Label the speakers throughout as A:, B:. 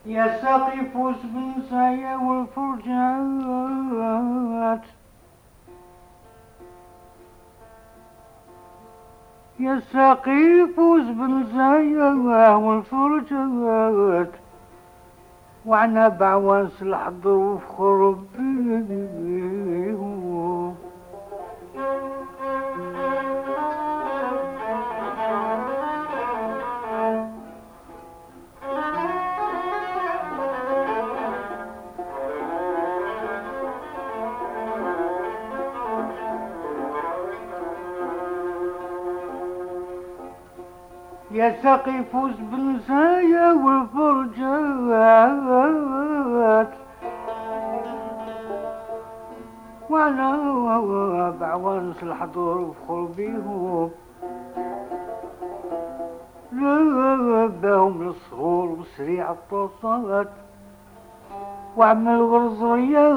A: يا ساقي فوز بالمسايا والفرجات، يا ساقي فوز بالمسايا والفرجات، وعنا بعوانس الحضر وفخر بيهم. يا ساقي فوز بالمسايا والفرجات، وعلى بعوانس الحضور وفخر بيهم، لباهم الصغور وسريع الطوصات، واعمل غرزية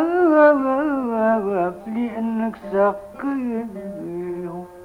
A: لأنك ساقيهم.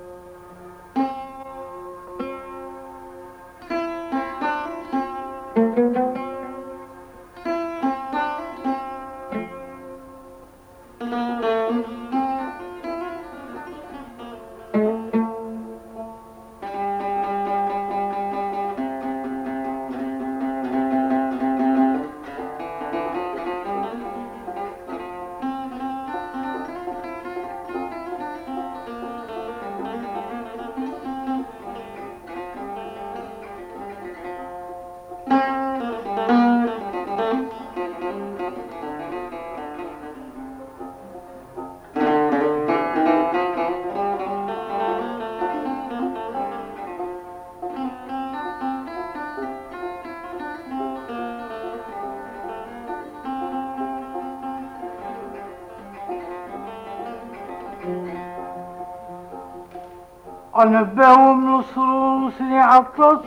A: أنا باهم نصر سريع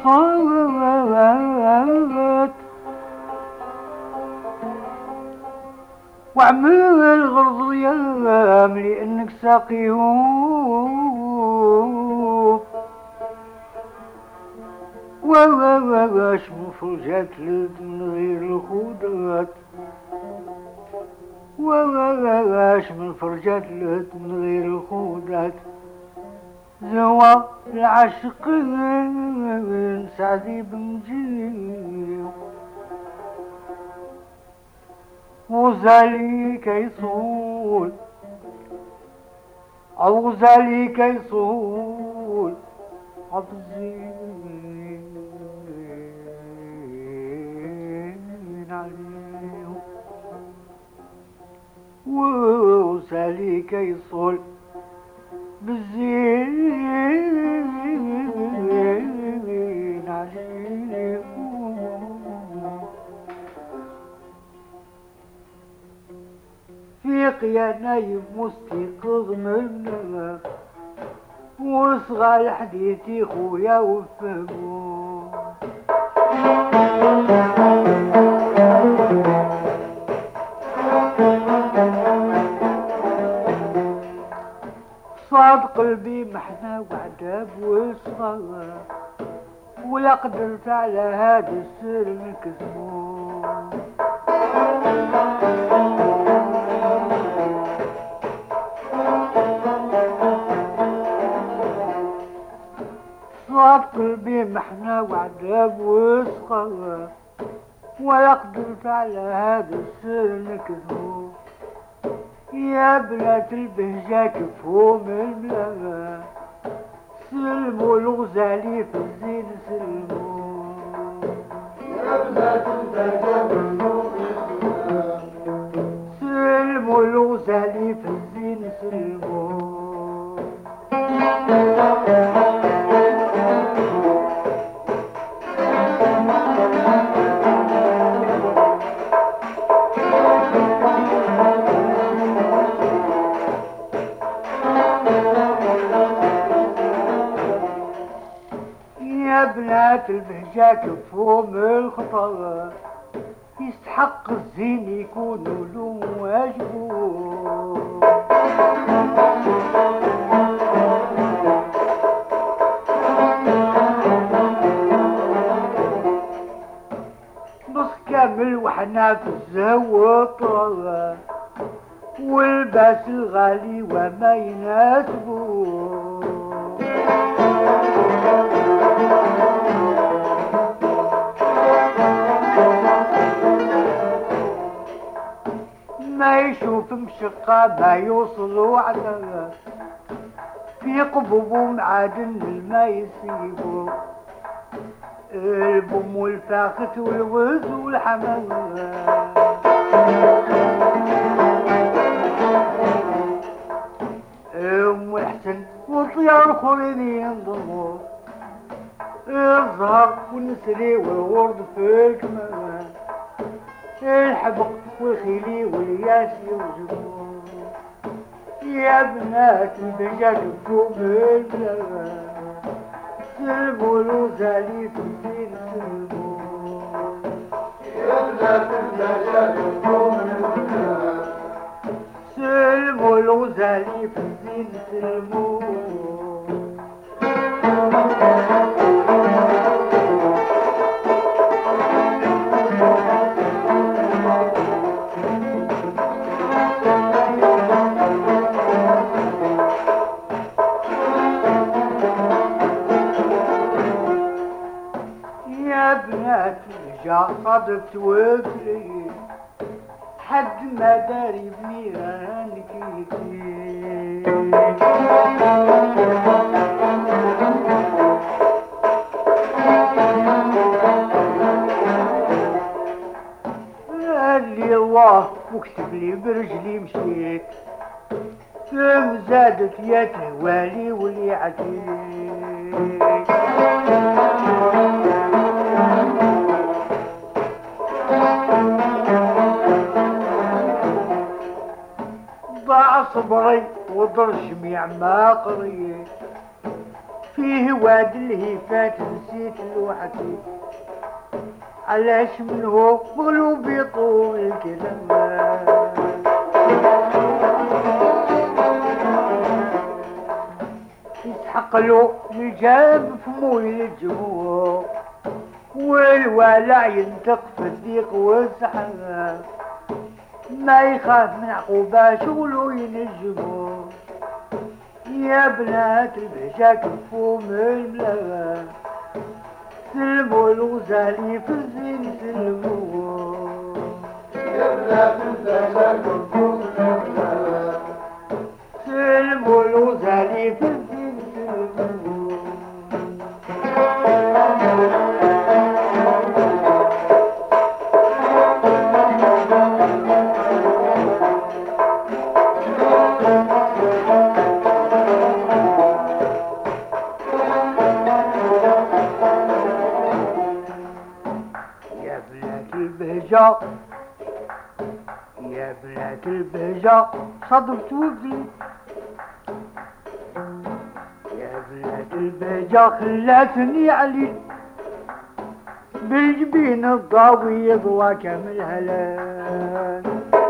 A: التصالات، واعمل غرض يام لأنك ساقيهم. واش من فرجات من غير الخودات، واش من فرجات من غير الخودات، زوا العاشقين سعدي بنجيل، وغزالي كيصول غزالي كيصول عالزين عليهم، وغزالي كيصول بالزين عليكم. فيق يا نايم مستيقظ منك، واصغى لحديثي خويا وفهمو. صاد قلبي محنى وعذاب وصغار، ولا قدرت على هذا السر نكتمو. صاد قلبي محنى وعذاب وصغار، ولا قدرت على هذا السر نكتمو. يا بنات البهجة كفهم الملا، سلموا الغزالي في الزين سلموا. يا بنات البهجة كفهم الملا، سلموا الغزالي في الزين سلموا. يا بنات البهجة كفهم الخطر، يستحق الزين يكونوا له واجبو. نص كامل وحنا في الزهوة والباس الغالي وما يناسبه ما يشوف مشقة ما يوصل وعدا في قبوبه معادن الماء يسيبه البوم والفاخت والوز والحمام ام الحسن وطيار خليل ينضموا الزهر والنسري والورد في الكمان الحبق والخيلي والياس يوجبوا يا بنات البجاج بكم البلاد سلموا الوزالي في الدين سلموا يا بنات البجاج بكم البلاد سلموا الوزالي في الدين سلموا صدقت وفري حد ما داري بنيران كيتي قال لي الله واكتب لي برجلي مشيت ثم زادت يا تهوالي ولي عتيت ضاع صبري وضر جميع ما قريت فيه واد الهيفات نسيت لوحدي علاش من هو مغلوب يطول الكلام يسحق له الجاب فمو يلجموه والوالع ينتق في الضيق والسحاب ما يخاف من عقوبة شغله ينجمه يا بنات البهجة كفوا من الملاغة سلموا الغزالي في الزين سلموا يا بنات البهجة كفوا من الملاغة سلموا الغزالي في الزين سلموا يا بنات البهجة صدرت وفي يا بنات البهجة خلاتني علي بالجبين الضاوي ضوى كامل هلال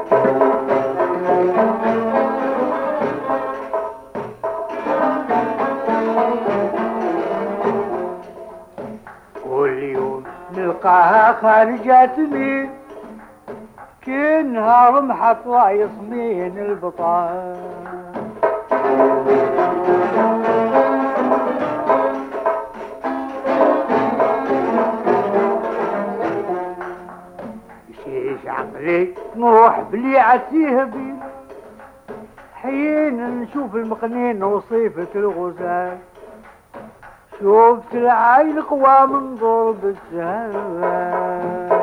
A: كل يوم نلقاها خارجاتني كي نهار محطة يصمين البطان يشيش عقلي نروح بلي عسيه بي حين نشوف المقنين وصيفة الغزال شوفت العين قوى من ضرب السهل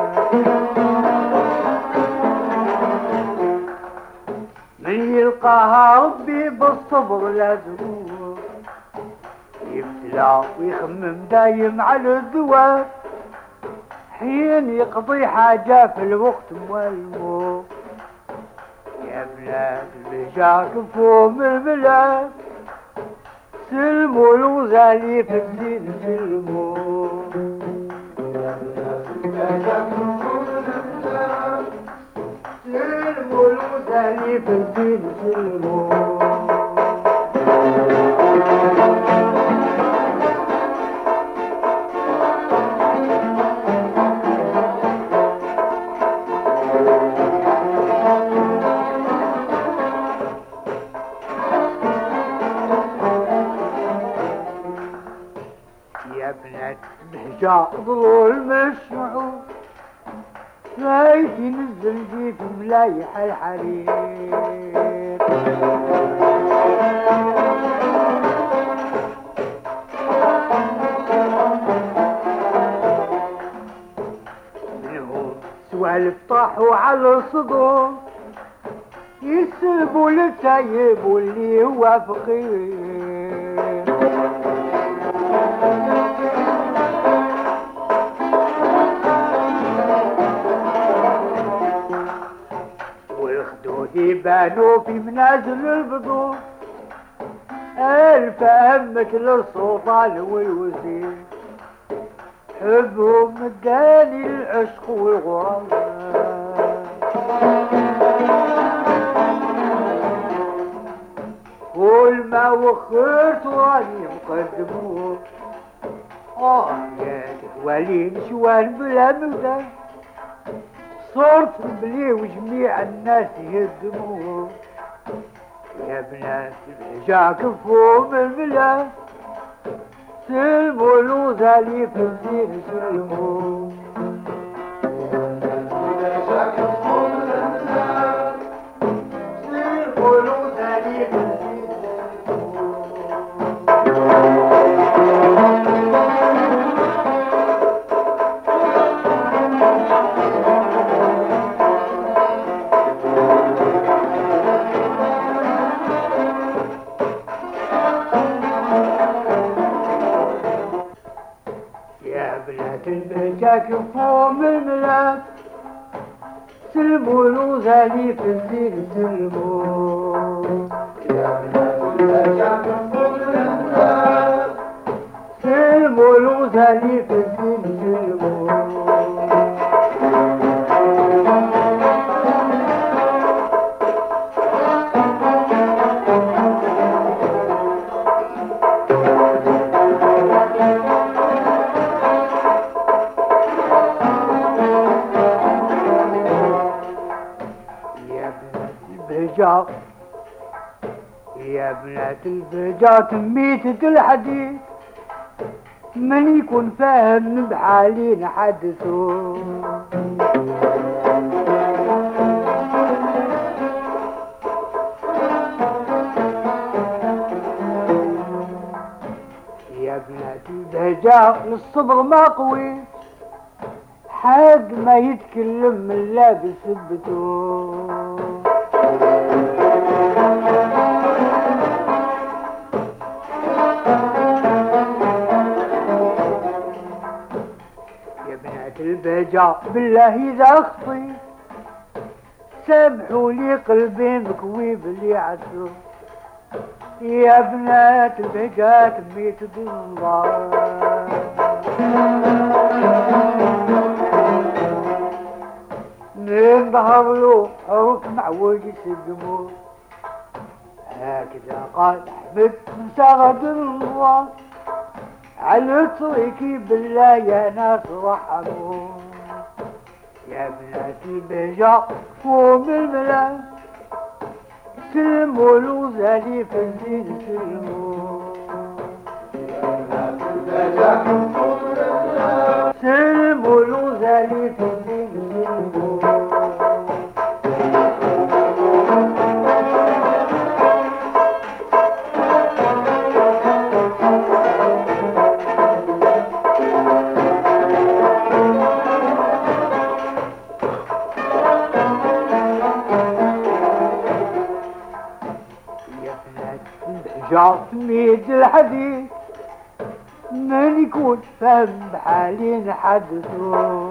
A: من يلقاها ربي بالصبر لازمه يبتلى ويخمم دايم على الدواء حين يقضي حاجة في الوقت موالمه يا بلاد البهجة كفوا من البلاد سلموا الوزالي في الدين سلموا يا بلاد البهجة كفوا من البلاد سلموا الوزالي في الدين سلموا البهجة ظلول مشمعو رايتي نزل جيت ملايح الحرير منهم سوالف طاحوا على الصدور يسلبوا للتايب واللي هو فقير وياخدوه يبانوا في منازل البذور ألف مثل السلطان والوزير حبهم مداني العشق والغرام كل ما وخرت راني مقدموه يا تهوالي نشوان بلا مدى صرت بلي وجميع الناس يهدموه يا بنات البهجة كفوا من البلاد سلموا الوزالي في الدين سلموا البهجة كفوا من البلاد سلموا الوزالي في الدين البهجة كفوا من الملاك سلموا الوزالي في الزين سلموا يا بنات البهجة كفوا من الملاك سلموا الوزالي في الزين سلموا يا بنات البهجة تميتة الحديث من يكون فاهم بحالي نحدثه يا بنات البهجة للصبر ما قوي حد ما يتكلم من لابس بثبته البهجة بالله إذا أخطي سامحوا لي قلبي مكوي باللي عدو يا بنات البهجة تميت بالنظار من ظهر له حروف معوج يسقموا هكذا قال أحمد من سغد النظار على طريقي بالله يا ناس رحموا يا بنات البهجة فوم الملاك سلموا الوزالي في الزين سلموا يا بنات البهجة فوم الملاك سلموا الوزالي في الزين سلموا تميد الحديث من يكون فهم بحالي نحدثه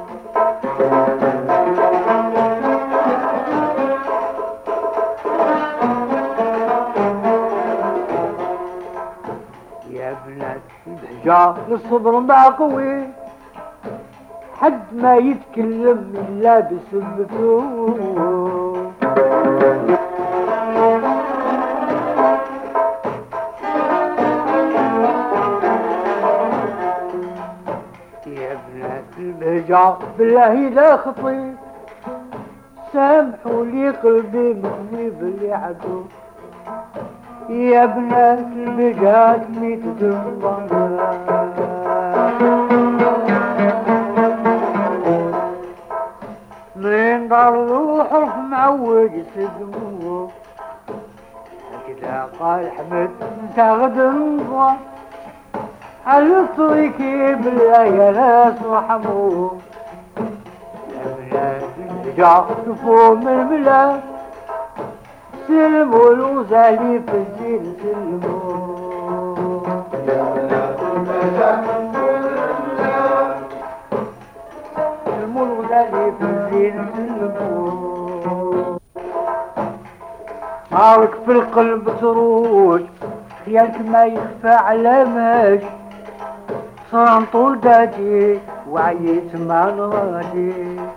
A: يا بنات البهجة للصبر ما قوي حد ما يتكلم إلا بسبته البهجة بالله لا خطي سامحوا لي قلبي مخني باللي عدو يا بنات البهجة تميت الظلام دار حرف معود يسقموه هكذا قال حمد انت غد نظام على الطريق بالله يا ناس رحموه رجع شوفوا من البلاد سلموا الوزالي في الدين سلموا سلموا الوزالي في الدين سلموا عارك في القلب تروج خيالك ما يخفى على ماشي صار طول داجي وعيت مع نراجي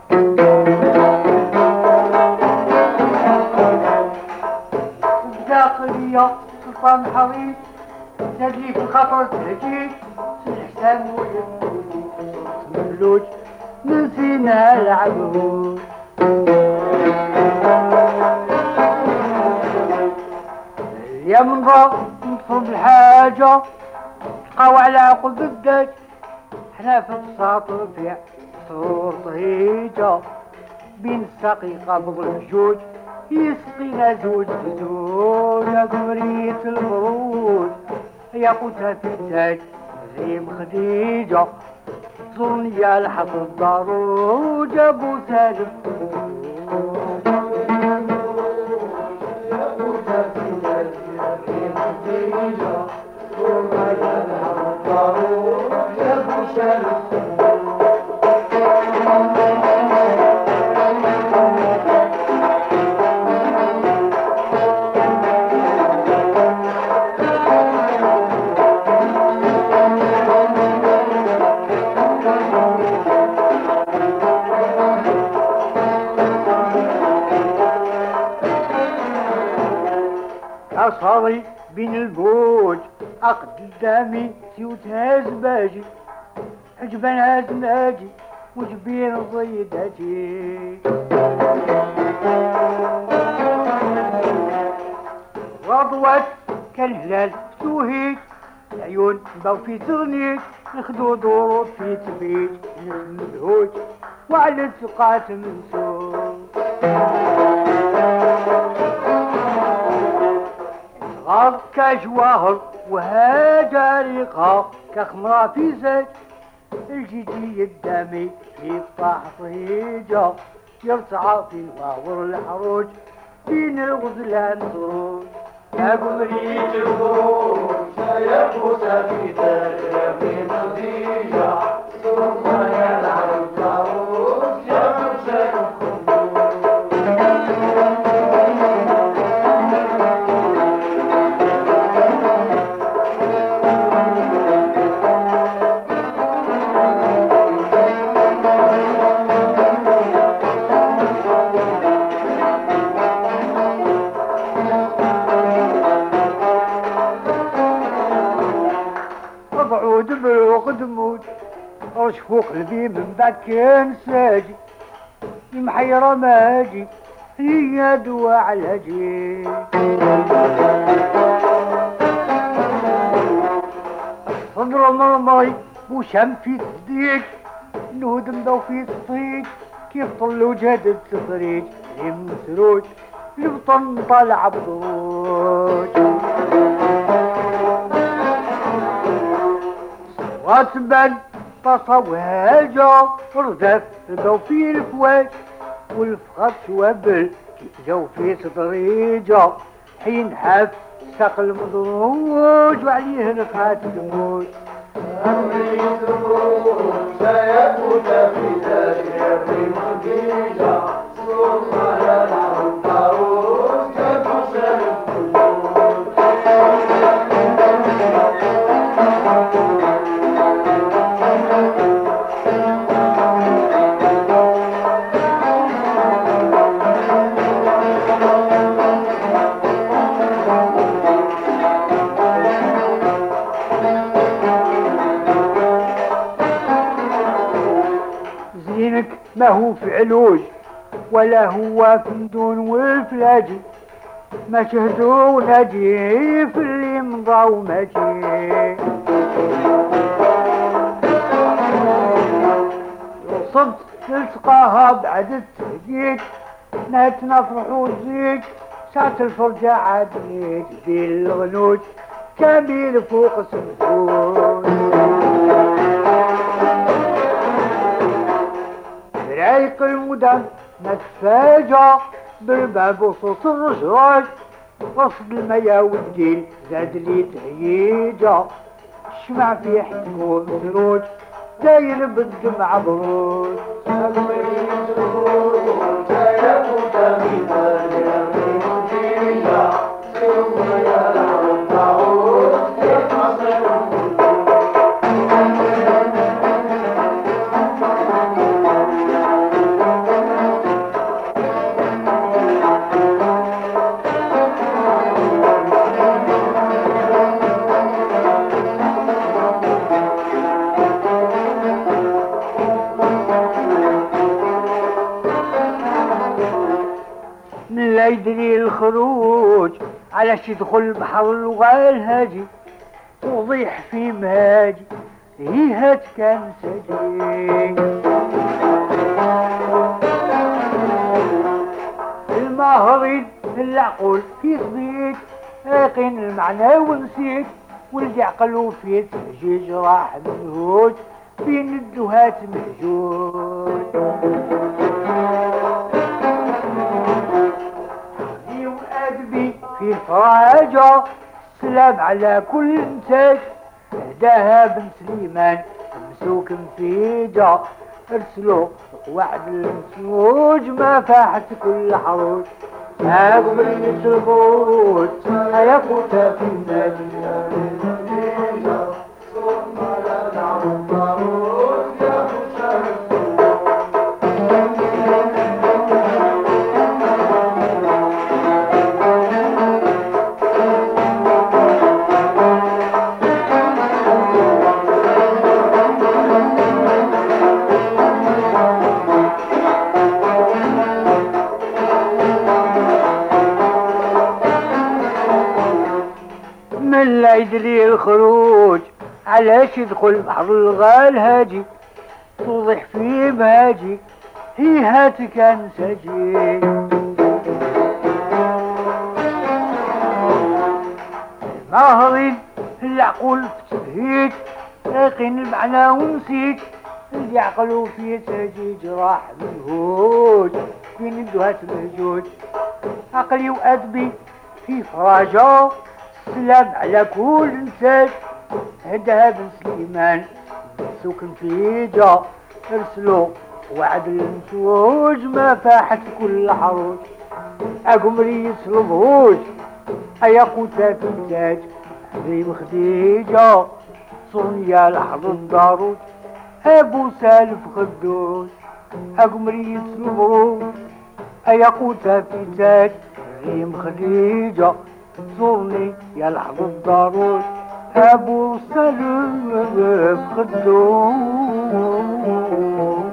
A: داخلية سلطان حريص زادلي في الخطر تهجيج الحسام مملوج نسينا العبود يا من ضاق نطلب الحاجة تقاو على عقب الدج حنا في الساطر في صور طهيجة بين الساقي قبض الحجوج يسقينا زوج بزوج يا قمرية البروج يا قوتها في التاج زيم خديجة زرني يا لحظ الضروج ابو سالم صاري بين البوج قدامي سيوتها زباجي حجبانها زناجي وجبين ضيداتي وضوات كالهلال توهيج العيون باو في تغنيج نخدو دورو في تبيج نمدهوج وعلى الثقات منسوج غاب كجواهر وهاجاريقها كخمرة في زيت الجدي الدمي في طاح صهيجة يرتعى في واور الحروج بين الغزلان صروج يا قمرية الغروج سيبوس في تربي خديجة صرنا يا العرب طاروج يا مرسل دموج اشفو قلبي من بعد كان ساجي محيرة ماجي هي دوا علاجي صدر مرمري وشم في صديق نهدم ضو في الطريق كيف طلوا جهد التفريج يم سروج البطن طالع بضروج غصبا تصوهاجا رزف جو في الفواج والفخر شوابل جو في صدريجا حين حاف ساق المضروج وعليه نفحات دموج أمري دموج سيكون في ذلك في خديجة سلطة يا العرب طاروج كبشر الخلود ما هو فعلوج ولا هو فندون والفلاجي ما شهدوا ناجي في اللي مضى وماجي صد نلتقاها بعد التهديد نهتنا فرحو الزيد ساعة الفرجة عاديت بين الغنود كامل فوق السمسون رايق المدن نتفاجأ بالباب وصوت الرجال وصد الميا والدين زاد لي تهيجة الشمع في حكم سروج داير بالدمع بروج لا يدري الخروج علاش يدخل بحر اللغة الهاجي وضيح في مهاجي هيهات كان سجين المهرين العقول في صبيت يقين المعنى ونسيت واللي عقلو في تهجيج راح منهوج بين الدهات مهجوج في فراجة سلام على كل انتاج هداها بن سليمان مسوك مفيجة ارسلوا وعد المسوج ما فاحت كل حروج هاكم اللي تلفوج هيا فوتا في النادي من لا يدري الخروج علاش يدخل بحر الغال هاجي توضح في ماجي هيهات كان سجين المهرين العقول في تبهيت يقين المعنى ونسيت اللي عقلوا في تهجيج راح منهوج بين الدهات مهجوج عقلي وأدبي في فراجة سلام على كل انسان هداها بن سليمان سكن في جا ارسلوا وعد المسوج ما فاحت كل حروج اقمري يسلبهوج ايا قوتا في التاج حبيب خديجة صونيا لحظ الضاروج ابو سالف خدوج اقمري يسلبهوج ايا قوتا في التاج ريم خديجة زورني يا لحظة الضرور ابو سلف خدوم